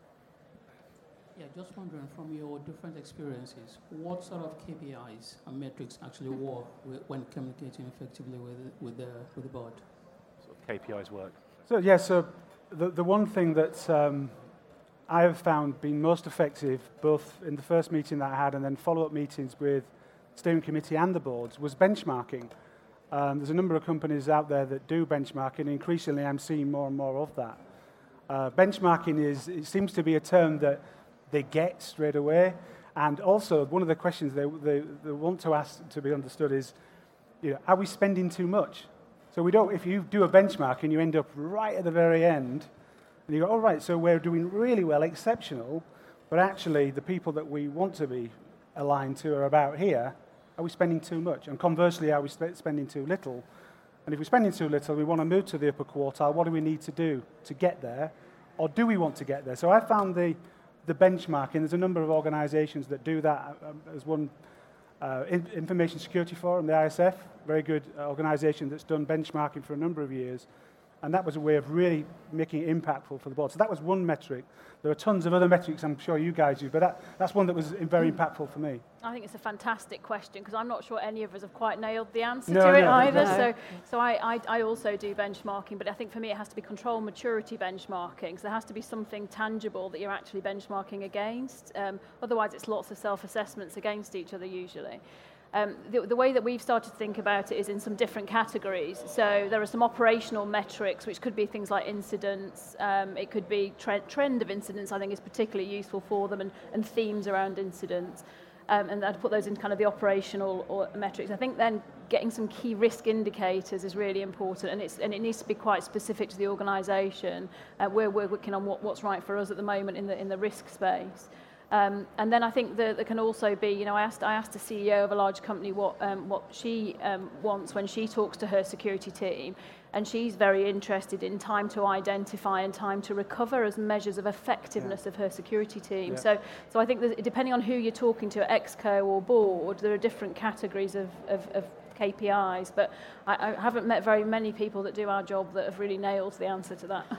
Yeah, just wondering, from your different experiences, what sort of K P Is and metrics actually work when communicating effectively with with the with the board? Sort of K P Is work. So yeah, so the the one thing that um, I have found being most effective, both in the first meeting that I had and then follow-up meetings with steering committee and the boards, was benchmarking. Um, there's a number of companies out there that do benchmarking, and increasingly I'm seeing more and more of that. Uh, benchmarking is, it seems to be a term that they get straight away, and also one of the questions they, they, they want to ask to be understood is, you know, are we spending too much? So we don't, if you do a benchmark and you end up right at the very end, and you go, all right, so we're doing really well, exceptional, but actually the people that we want to be aligned to are about here, are we spending too much? And conversely, are we sp- spending too little? And if we're spending too little, we want to move to the upper quartile, what do we need to do to get there? Or do we want to get there? So I found the, the benchmarking, there's a number of organizations that do that. Um, there's one, uh, in, Information Security Forum, the I S F, very good uh, organization that's done benchmarking for a number of years. And that was a way of really making it impactful for the board. So that was one metric. There are tons of other metrics I'm sure you guys use, but that, that's one that was very impactful for me. I think it's a fantastic question because I'm not sure any of us have quite nailed the answer No, to it no, either. no. So, so I, I, I also do benchmarking, but I think for me it has to be control maturity benchmarking. So there has to be something tangible that you're actually benchmarking against. Um, otherwise, it's lots of self-assessments against each other usually. Um, the, the way that we've started to think about it is in some different categories. So there are some operational metrics, which could be things like incidents. Um, it could be tre- trend of incidents, I think is particularly useful for them, and, and themes around incidents. Um, and I'd put those in kind of the operational or metrics. I think then getting some key risk indicators is really important, and, it's, and it needs to be quite specific to the organisation. Uh, we're, we're working on what, what's right for us at the moment in the, in the risk space. Um, and then I think that there can also be, you know, I asked I asked a C E O of a large company what um, what she um, wants when she talks to her security team, and she's very interested in time to identify and time to recover as measures of effectiveness yeah. of her security team. Yeah. So, so I think that depending on who you're talking to, at Exco or board, there are different categories of, of, of K P Is. But I, I haven't met very many people that do our job that have really nailed the answer to that. Yeah.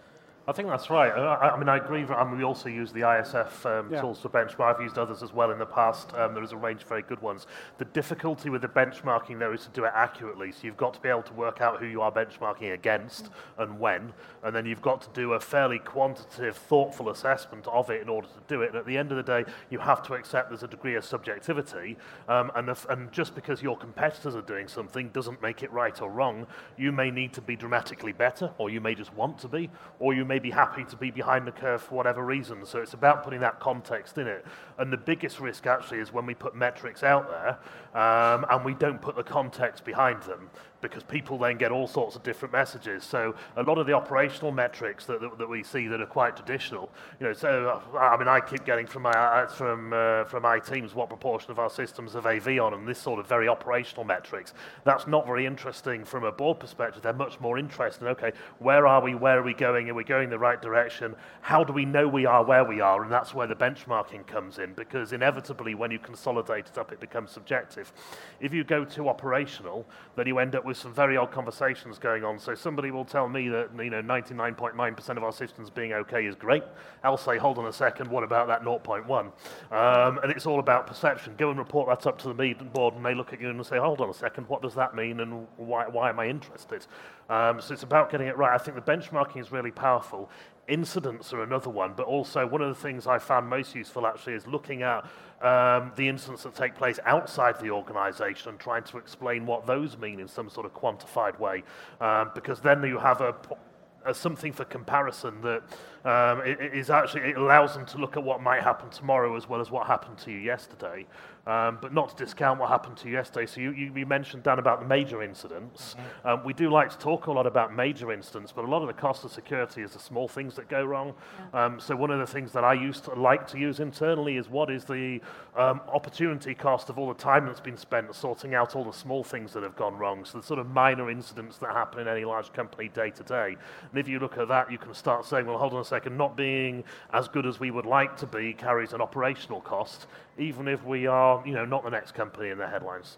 I think that's right. I, I mean, I agree. I mean, we also use the I S F um, yeah. tools for benchmark. I've used others as well in the past. Um, there is a range of very good ones. The difficulty with the benchmarking, though, is to do it accurately. So you've got to be able to work out who you are benchmarking against and when, and then you've got to do a fairly quantitative, thoughtful assessment of it in order to do it. And at the end of the day, you have to accept there's a degree of subjectivity, um, and, if, and just because your competitors are doing something doesn't make it right or wrong. You may need to be dramatically better, or you may just want to be, or you may be happy to be behind the curve for whatever reason. So it's about putting that context in it. And the biggest risk actually is when we put metrics out there um, and we don't put the context behind them, because people then get all sorts of different messages. So a lot of the operational metrics that, that, that we see that are quite traditional, you know, so uh, I mean, I keep getting from my uh, from uh, from my teams what proportion of our systems have A V on, and this sort of very operational metrics. That's not very interesting from a board perspective. They're much more interested in, okay, where are we, where are we going, are we going the right direction, how do we know we are where we are, and that's where the benchmarking comes in, because inevitably when you consolidate it up, it becomes subjective. If you go too operational, then you end up with with some very odd conversations going on. So somebody will tell me that, you know, ninety-nine point nine percent of our systems being okay is great. I'll say, hold on a second, what about that zero point one? Um, and it's all about perception. Go and report that up to the meeting board, and they look at you and say, hold on a second, what does that mean, and why, why am I interested? Um, so it's about getting it right. I think the benchmarking is really powerful. Incidents are another one, but also one of the things I found most useful actually is looking at um, the incidents that take place outside the organisation and trying to explain what those mean in some sort of quantified way, um, because then you have a, a something for comparison that um, it, it is actually, it allows them to look at what might happen tomorrow as well as what happened to you yesterday. Um, but not to discount what happened to you yesterday. So you, you, you mentioned, Dan, about the major incidents. Mm-hmm. Um, we do like to talk a lot about major incidents, but a lot of the cost of security is the small things that go wrong. Yeah. Um, so one of the things that I used to like to use internally is what is the um, opportunity cost of all the time that's been spent sorting out all the small things that have gone wrong. So the sort of minor incidents that happen in any large company day to day. And if you look at that, you can start saying, well, hold on a second, not being as good as we would like to be carries an operational cost, even if we are, you know, not the next company in the headlines.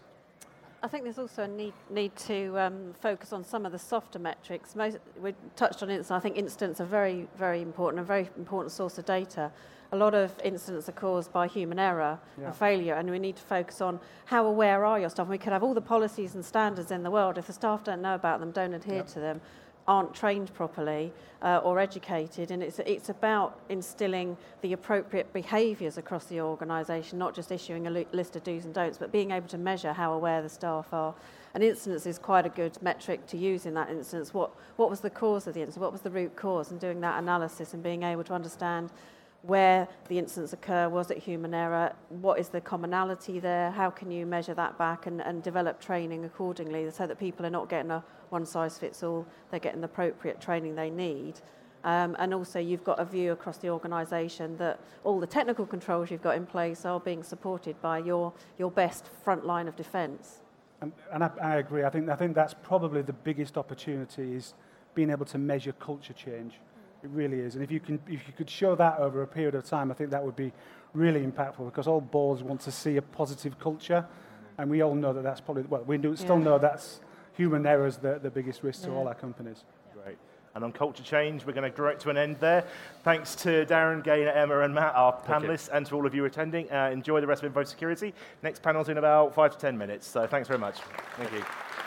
I think there's also a need, need to um, focus on some of the softer metrics. Most, we touched on incidents. I think incidents are very, very important, a very important source of data. A lot of incidents are caused by human error yeah. and failure, and we need to focus on how aware are your staff. We could have all the policies and standards in the world. If the staff don't know about them, don't adhere yep. to them, aren't trained properly uh, or educated, and it's it's about instilling the appropriate behaviours across the organisation, not just issuing a li- list of do's and don'ts, but being able to measure how aware the staff are. An incidence is quite a good metric to use in that instance. What what was the cause of the incident? What was the root cause? And doing that analysis and being able to understand where the incidents occur. Was it human error? What is the commonality there? How can you measure that back and, and develop training accordingly so that people are not getting a one-size-fits-all, they're getting the appropriate training they need. Um, and also you've got a view across the organisation that all the technical controls you've got in place are being supported by your, your best front line of defence. And, and I, I agree. I think, I think that's probably the biggest opportunity, is being able to measure culture change. It really is. And if you can, if you could show that over a period of time, I think that would be really impactful, because all boards want to see a positive culture, and we all know that that's probably, well, we do still yeah. know that's human error is the, the biggest risk yeah. to all our companies. Great. And on culture change, we're going to draw it to an end there. Thanks to Darren, Gaynor, Emma, and Matt, our panelists, and to all of you attending. Uh, enjoy the rest of Info Security. Next panel's in about five to ten minutes, so thanks very much. Thank you.